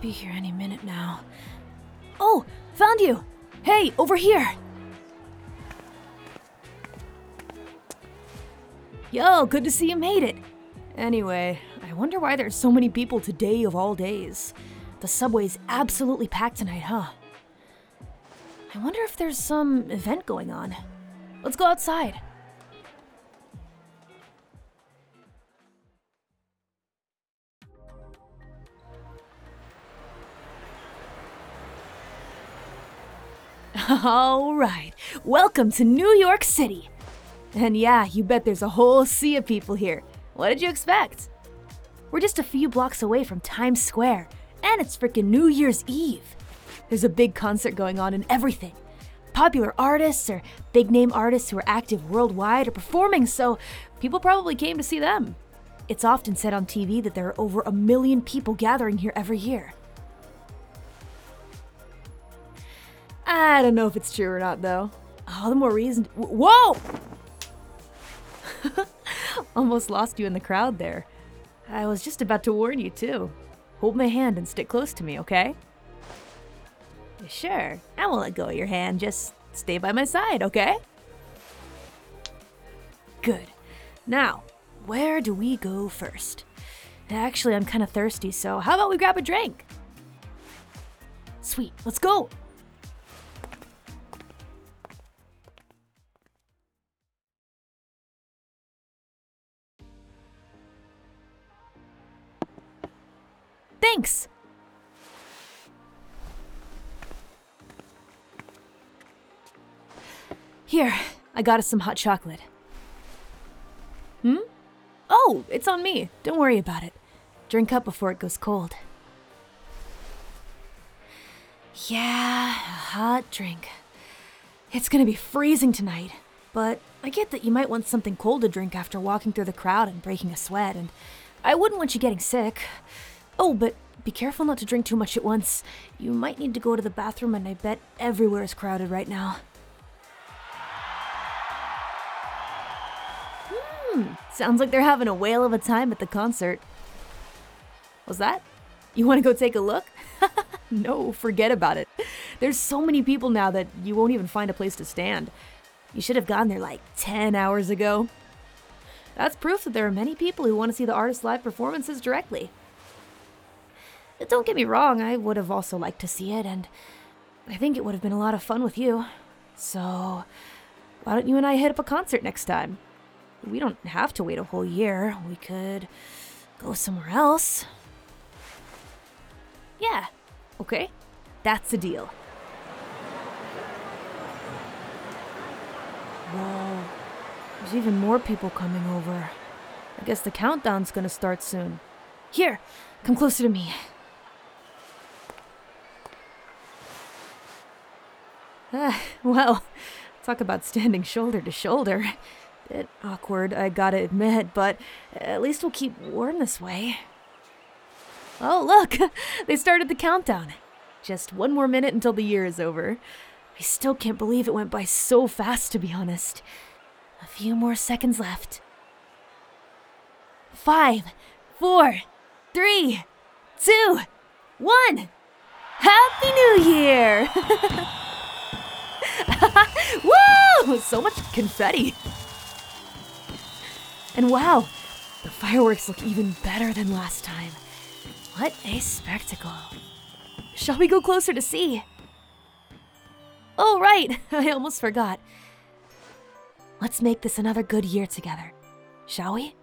be here any minute now. Oh, found you! Hey, over here! Yo, good to see you made it. Anyway, I wonder why there's so many people today of all days. The subway's absolutely packed tonight, huh? I wonder if there's some event going on. Let's go outside. All right, welcome to New York City. And yeah, you bet there's a whole sea of people here. What did you expect? We're just a few blocks away from Times Square, and it's frickin' New Year's Eve. There's a big concert going on and everything. Popular artists or big-name artists who are active worldwide are performing, so people probably came to see them. It's often said on TV that there are over 1 million people gathering here every year. I don't know if it's true or not, though. All the more reason. Whoa! Almost lost you in the crowd there. I was just about to warn you, too. Hold my hand and stick close to me, okay? Sure, I won't let go of your hand. Just stay by my side, okay? Good. Now, where do we go first? Actually, I'm kind of thirsty, so how about we grab a drink? Sweet, let's go! Thanks! Here, I got us some hot chocolate. Oh, it's on me. Don't worry about it. Drink up before it goes cold. Yeah, a hot drink. It's gonna be freezing tonight, but I get that you might want something cold to drink after walking through the crowd and breaking a sweat, and I wouldn't want you getting sick. Oh, but be careful not to drink too much at once. You might need to go to the bathroom, and I bet everywhere is crowded right now. Sounds like they're having a whale of a time at the concert. What's that? You want to go take a look? No, forget about it. There's so many people now that you won't even find a place to stand. You should have gone there like 10 hours ago. That's proof that there are many people who want to see the artist's live performances directly. Don't get me wrong, I would have also liked to see it, and I think it would have been a lot of fun with you. So, why don't you and I hit up a concert next time? We don't have to wait a whole year. We could go somewhere else. Yeah, okay, that's a deal. Whoa, there's even more people coming over. I guess the countdown's gonna start soon. Here, come closer to me. Well, talk about standing shoulder to shoulder. Bit awkward, I gotta admit, but at least we'll keep warm this way. Oh, look! They started the countdown. Just 1 more minute until the year is over. I still can't believe it went by so fast, to be honest. A few more seconds left. 5, 4, 3, 2, 1! Happy New Year! Woo! So much confetti. And wow, the fireworks look even better than last time. What a spectacle. Shall we go closer to see? Oh, right, I almost forgot. Let's make this another good year together, shall we?